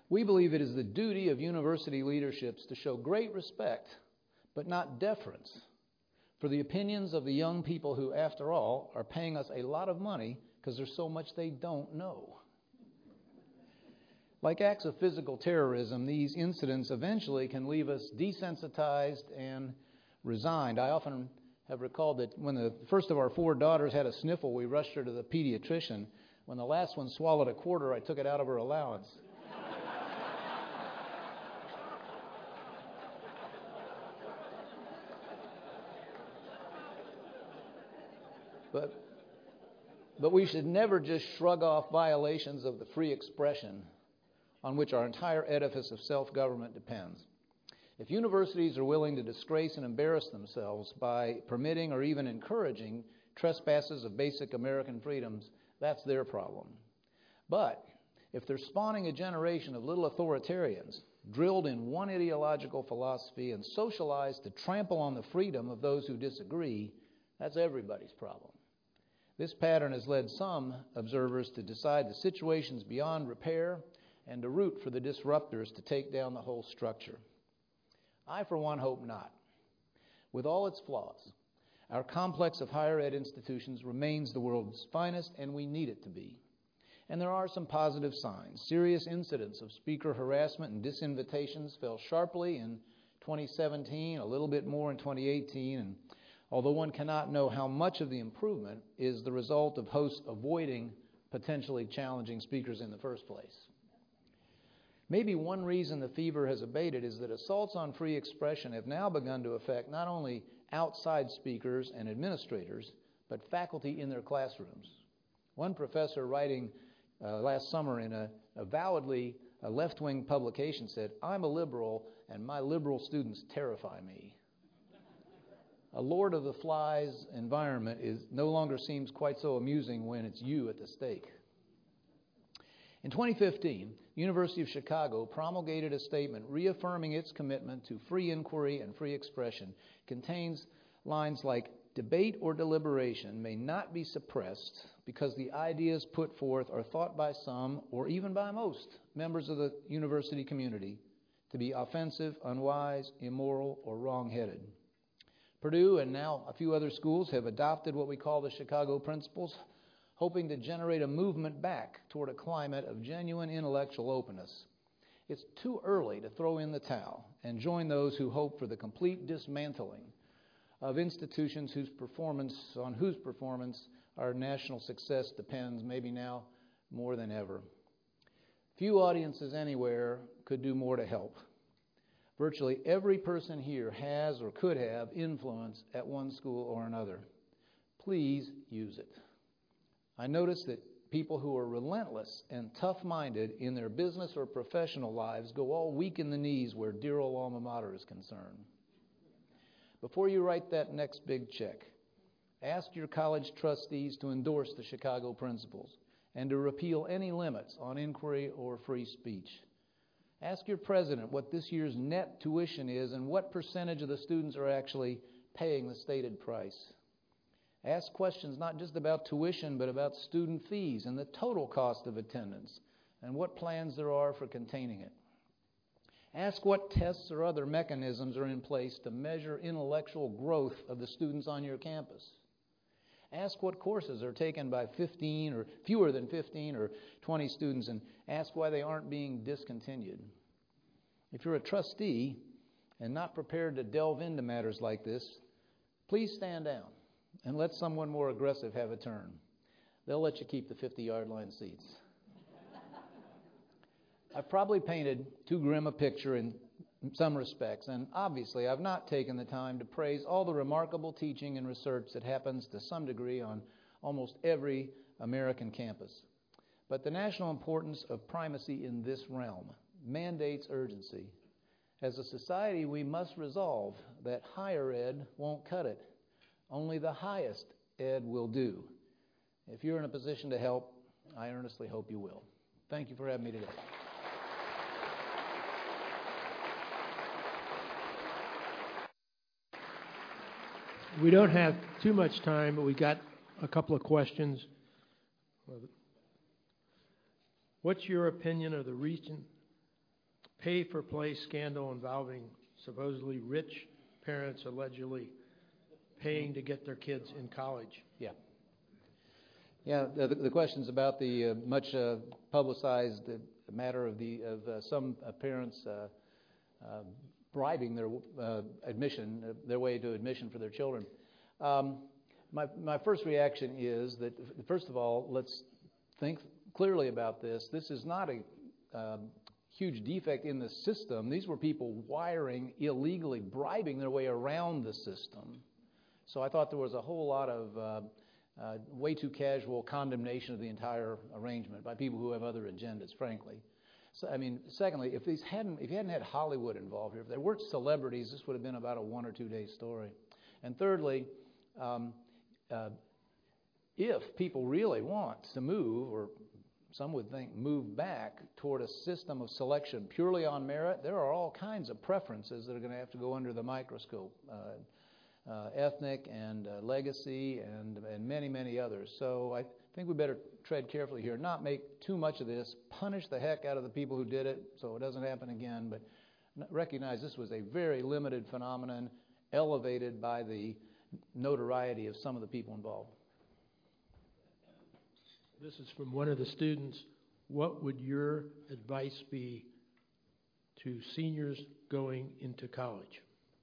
We believe it is the duty of university leaderships to show great respect, but not deference, for the opinions of the young people who, after all, are paying us a lot of money because there's so much they don't know. Like acts of physical terrorism, these incidents eventually can leave us desensitized and resigned. I often have recalled that when the first of our four daughters had a sniffle, we rushed her to the pediatrician. When the last one swallowed a quarter, I took it out of her allowance. But, but we should never just shrug off violations of the free expression on which our entire edifice of self-government depends. If universities are willing to disgrace and embarrass themselves by permitting or even encouraging trespasses of basic American freedoms, that's their problem. But if they're spawning a generation of little authoritarians drilled in one ideological philosophy and socialized to trample on the freedom of those who disagree, that's everybody's problem. This pattern has led some observers to decide the situation's beyond repair and to root for the disruptors to take down the whole structure. I, for one, hope not. With all its flaws, our complex of higher ed institutions remains the world's finest, and we need it to be. And there are some positive signs. Serious incidents of speaker harassment and disinvitations fell sharply in twenty seventeen, a little bit more in twenty eighteen, and although one cannot know how much of the improvement is the result of hosts avoiding potentially challenging speakers in the first place. Maybe one reason the fever has abated is that assaults on free expression have now begun to affect not only outside speakers and administrators, but faculty in their classrooms. One professor writing uh, last summer in a avowedly a left-wing publication said, "I'm a liberal and my liberal students terrify me." A Lord of the Flies environment is no longer seems quite so amusing when it's you at the stake. In twenty fifteen, the University of Chicago promulgated a statement reaffirming its commitment to free inquiry and free expression. It contains lines like, "Debate or deliberation may not be suppressed because the ideas put forth are thought by some, or even by most, members of the university community to be offensive, unwise, immoral, or wrong-headed." Purdue and now a few other schools have adopted what we call the Chicago Principles, hoping to generate a movement back toward a climate of genuine intellectual openness. It's too early to throw in the towel and join those who hope for the complete dismantling of institutions whose performance, on whose performance our national success depends, maybe now more than ever. Few audiences anywhere could do more to help. Virtually every person here has or could have influence at one school or another. Please use it. I notice that people who are relentless and tough-minded in their business or professional lives go all weak in the knees where dear old alma mater is concerned. Before you write that next big check, ask your college trustees to endorse the Chicago Principles and to repeal any limits on inquiry or free speech. Ask your president what this year's net tuition is and what percentage of the students are actually paying the stated price. Ask questions not just about tuition, but about student fees and the total cost of attendance and what plans there are for containing it. Ask what tests or other mechanisms are in place to measure intellectual growth of the students on your campus. Ask what courses are taken by fifteen or fewer than fifteen or twenty students, and ask why they aren't being discontinued. If you're a trustee and not prepared to delve into matters like this, please stand down and let someone more aggressive have a turn. They'll let you keep the fifty-yard line seats. I've probably painted too grim a picture in some respects, and obviously I've not taken the time to praise all the remarkable teaching and research that happens to some degree on almost every American campus. But the national importance of primacy in this realm mandates urgency. As a society, we must resolve that higher ed won't cut it. Only the highest ed will do. If you're in a position to help, I earnestly hope you will. Thank you for having me today. We don't have too much time, but we got a couple of questions. What's your opinion of the recent pay-for-play scandal involving supposedly rich parents allegedly paying to get their kids in college. Yeah. Yeah, the, the questions about the uh, much uh, publicized uh, matter of the of uh, some uh, parents uh, uh, bribing their uh, admission, uh, their way to admission for their children. Um, my my first reaction is that, first of all, let's think clearly about this. This is not a uh, huge defect in the system. These were people wiring illegally, bribing their way around the system. So I thought there was a whole lot of uh, uh, way too casual condemnation of the entire arrangement by people who have other agendas, frankly. So, I mean, secondly, if these hadn't, if you hadn't had Hollywood involved here, if there weren't celebrities, this would have been about a one or two day story. And thirdly, um, uh, if people really want to move, or some would think move back toward a system of selection purely on merit, there are all kinds of preferences that are going to have to go under the microscope. Uh, Uh, ethnic and uh, legacy and, and many, many others. So I think we better tread carefully here, not make too much of this, punish the heck out of the people who did it so it doesn't happen again, but recognize this was a very limited phenomenon elevated by the notoriety of some of the people involved. This is from one of the students. What would your advice be to seniors going into college?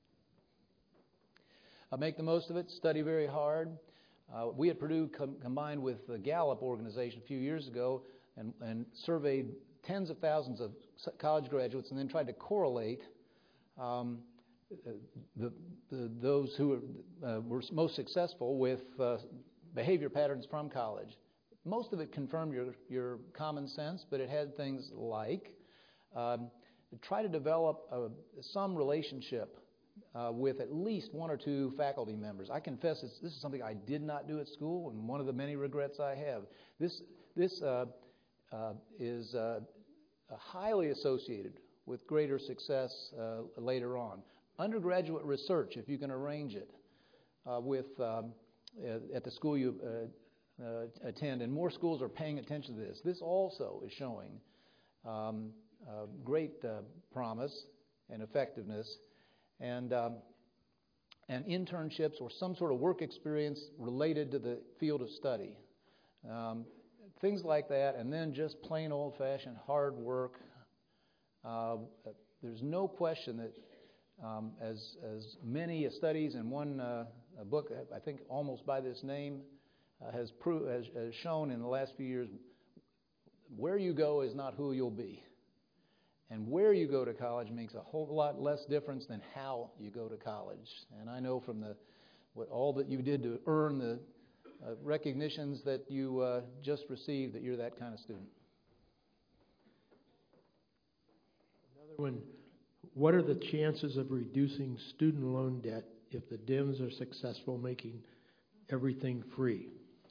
Uh, make the most of it, study very hard. Uh, we at Purdue com- combined with the Gallup organization a few years ago and, and surveyed tens of thousands of college graduates and then tried to correlate um, the, the, those who were, uh, were most successful with uh, behavior patterns from college. Most of it confirmed your, your common sense, but it had things like um, try to develop a, some relationship Uh, with at least one or two faculty members. I confess it's, this is something I did not do at school, and one of the many regrets I have. This this uh, uh, is uh, highly associated with greater success uh, later on. Undergraduate research, if you can arrange it, uh, with um, at the school you uh, uh, attend, and more schools are paying attention to this. This also is showing um, uh, great uh, promise and effectiveness. And, um, and internships or some sort of work experience related to the field of study. Um, things like that, and then just plain old-fashioned hard work. Uh, there's no question that um, as, as many studies in one uh, a book, I think almost by this name, uh, has, pro- has, has shown in the last few years, where you go is not who you'll be. And where you go to college makes a whole lot less difference than how you go to college. And I know from the what all that you did to earn the uh, recognitions that you uh, just received that you're that kind of student. Another one, what are the chances of reducing student loan debt if the Dems are successful making everything free?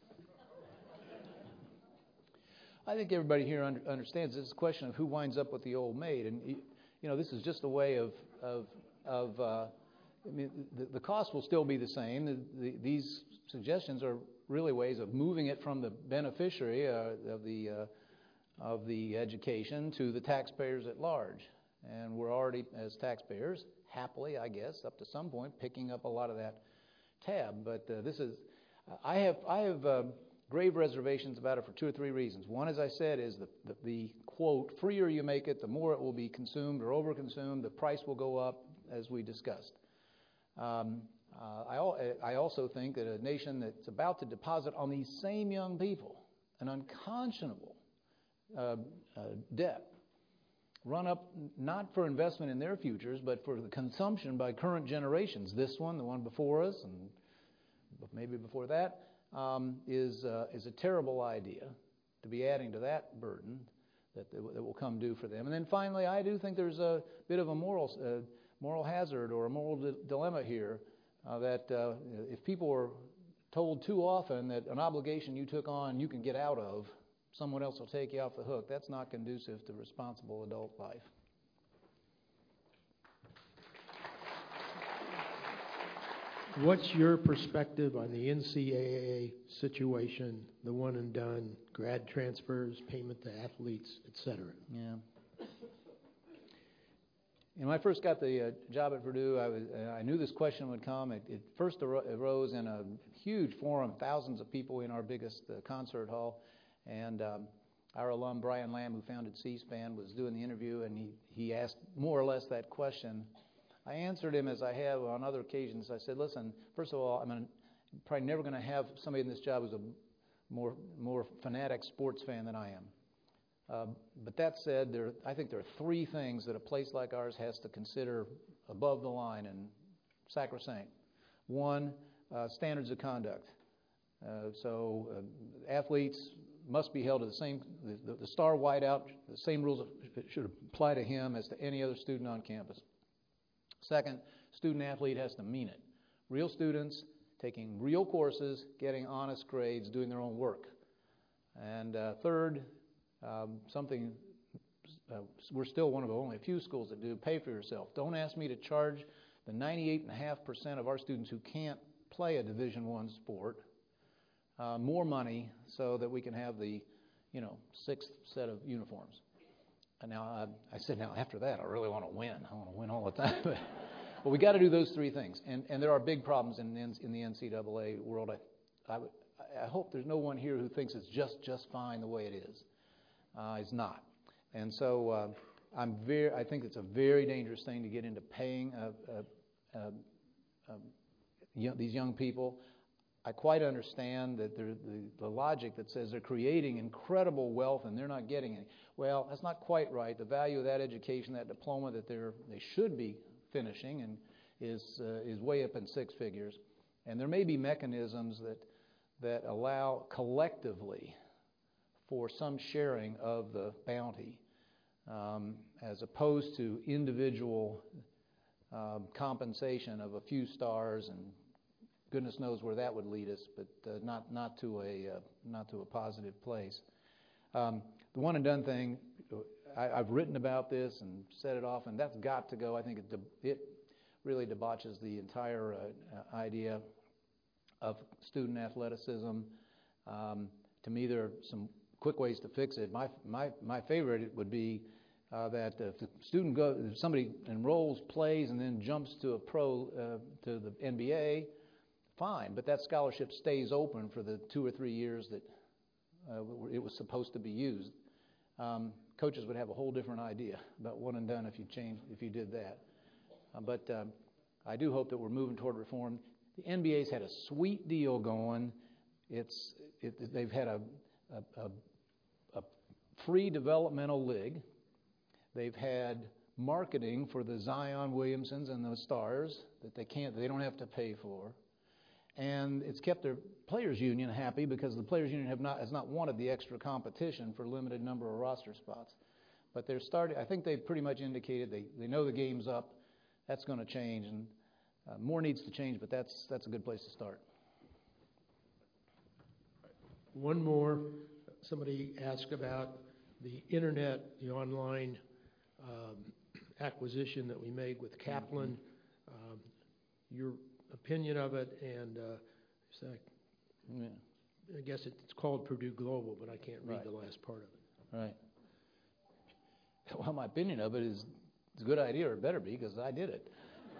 I think everybody here under, understands this is a question of who winds up with the old maid, and you know this is just a way of of of. Uh, I mean, the, the cost will still be the same. The, the, these suggestions are really ways of moving it from the beneficiary uh, of the uh, of the education to the taxpayers at large, and we're already, as taxpayers, happily, I guess, up to some point, picking up a lot of that tab. But uh, this is, I have I have. Uh, grave reservations about it for two or three reasons. One, as I said, is the, the, the quote, freer you make it, the more it will be consumed or overconsumed, the price will go up, as we discussed. Um, uh, I, I also think that a nation that's about to deposit on these same young people an unconscionable uh, uh, debt, run up not for investment in their futures, but for the consumption by current generations, this one, the one before us, and maybe before that, Um, is uh, is a terrible idea to be adding to that burden that, that will come due for them. And then finally, I do think there's a bit of a moral uh, moral hazard or a moral di- dilemma here uh, that uh, if people are told too often that an obligation you took on you can get out of, someone else will take you off the hook. That's not conducive to responsible adult life. What's your perspective on the N C double A situation, the one and done, grad transfers, payment to athletes, et cetera? Yeah. when I first got the uh, job at Purdue, I, was, uh, I knew this question would come. It, it first aro- arose in a huge forum, thousands of people in our biggest uh, concert hall, and um, our alum Brian Lamb, who founded C-SPAN, was doing the interview, and he, he asked more or less that question. I answered him as I have on other occasions. I said, listen, first of all, I'm gonna, probably never going to have somebody in this job who's a more more fanatic sports fan than I am. Uh, but that said, there, I think there are three things that a place like ours has to consider above the line and sacrosanct. One, uh, standards of conduct. Uh, so uh, athletes must be held to the same, the, the, the star wideout, the same rules should apply to him as to any other student on campus. Second, student athlete has to mean it. Real students taking real courses, getting honest grades, doing their own work. And uh, third, Um, something, uh, we're still one of the only few schools that do pay for yourself. Don't ask me to charge the ninety-eight point five percent of our students who can't play a Division One sport uh, more money so that we can have the, you know, sixth set of uniforms. And now I, I said, now after that, I really want to win. I want to win all the time. But, but we got to do those three things. And and there are big problems in in the N C double A world. I, I, I hope there's no one here who thinks it's just just fine the way it is. Uh, it's not. And so uh, I'm very, I think it's a very dangerous thing to get into paying uh, uh, uh, uh, young, these young people. I quite understand that the, the logic that says they're creating incredible wealth and they're not getting any. Well, that's not quite right. The value of that education, that diploma that they're, they should be finishing, and is uh, is way up in six figures. And there may be mechanisms that that allow collectively for some sharing of the bounty, um, as opposed to individual um, compensation of a few stars, and goodness knows where that would lead us, but uh, not not to a uh, not to a positive place. Um, the one and done thing, I, I've written about this and said it often. That's got to go. I think it, de- it really debauches the entire uh, idea of student athleticism. Um, to me, there are some quick ways to fix it. My my my favorite would be uh, that if the student go, if somebody enrolls, plays, and then jumps to a pro uh, to the N B A, fine. But that scholarship stays open for the two or three years that uh, it was supposed to be used. Um, coaches would have a whole different idea about one and done if you change if you did that. Uh, but um, I do hope that we're moving toward reform. The N B A's had a sweet deal going. It's it, they've had a, a, a free developmental league. They've had marketing for the Zion Williamsons and the Stars that they can't, they don't have to pay for, and it's kept their players' union happy because the players' union have not has not wanted the extra competition for limited number of roster spots. But they're starting. I think they've pretty much indicated they, they know the game's up. That's going to change, and uh, more needs to change. But that's that's a good place to start. One more. Somebody asked about the internet, the online um, acquisition that we made with Kaplan, um, your opinion of it, and uh, so I, yeah. I guess it's called Purdue Global, but I can't read Right. the last part of it. Right. Well, my opinion of it is it's a good idea, or it better be, because I did it.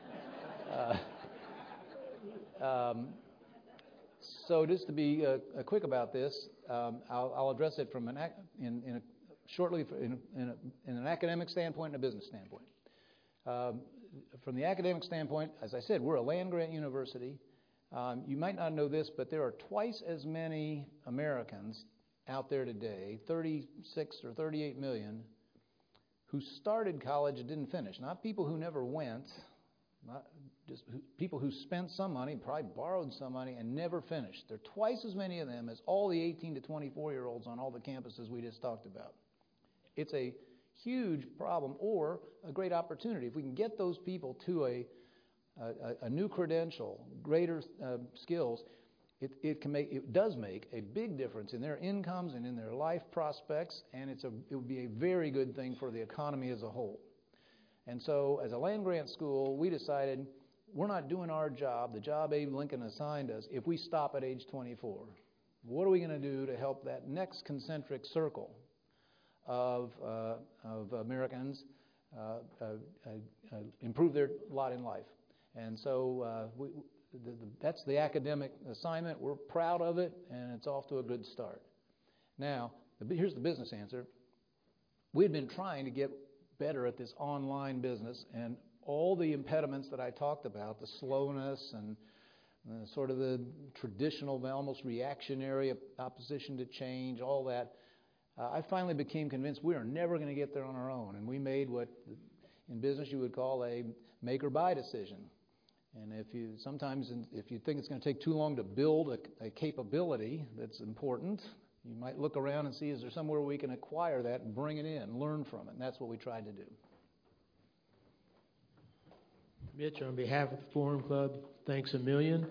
uh, um, so just to be uh, quick about this, um, I'll, I'll address it from an ac- in, in a, shortly in, in, a, in an academic standpoint and a business standpoint. Um, from the academic standpoint, as I said, we're a land-grant university. Um, you might not know this, but there are twice as many Americans out there today, thirty-six or thirty-eight million, who started college and didn't finish. Not people who never went, not just who, people who spent some money, probably borrowed some money, and never finished. There are twice as many of them as all the eighteen to twenty-four-year-olds on all the campuses we just talked about. It's a huge problem, or a great opportunity. If we can get those people to a a, a new credential, greater uh, skills, it, it can make it does make a big difference in their incomes and in their life prospects, and it's a it would be a very good thing for the economy as a whole. And so, as a land-grant school, we decided we're not doing our job, the job Abe Lincoln assigned us, if we stop at age twenty-four. What are we going to do to help that next concentric circle of uh, of Americans uh, uh, uh, improve their lot in life. And so uh, we, the, the, that's the academic assignment. We're proud of it, and it's off to a good start. Now, the, here's the business answer. We've been trying to get better at this online business, and all the impediments that I talked about, the slowness and uh, sort of the traditional, almost reactionary opposition to change, all that, uh, I finally became convinced we are never going to get there on our own. And we made what in business you would call a make or buy decision. And if you sometimes, if you think it's going to take too long to build a, a capability that's important, you might look around and see, is there somewhere we can acquire that and bring it in, learn from it? And that's what we tried to do. Mitch, on behalf of the Forum Club, thanks a million.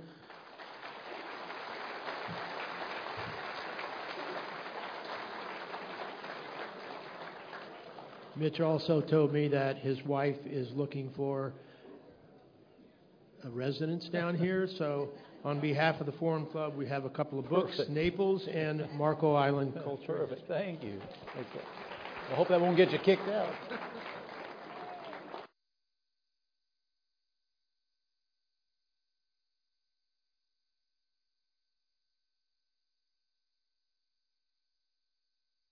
Mitch also told me that his wife is looking for a residence down here, so on behalf of the Forum Club, we have a couple of books, Perfect. Naples and Marco Island Culture. Perfect. Thank you. Okay. I hope that won't get you kicked out.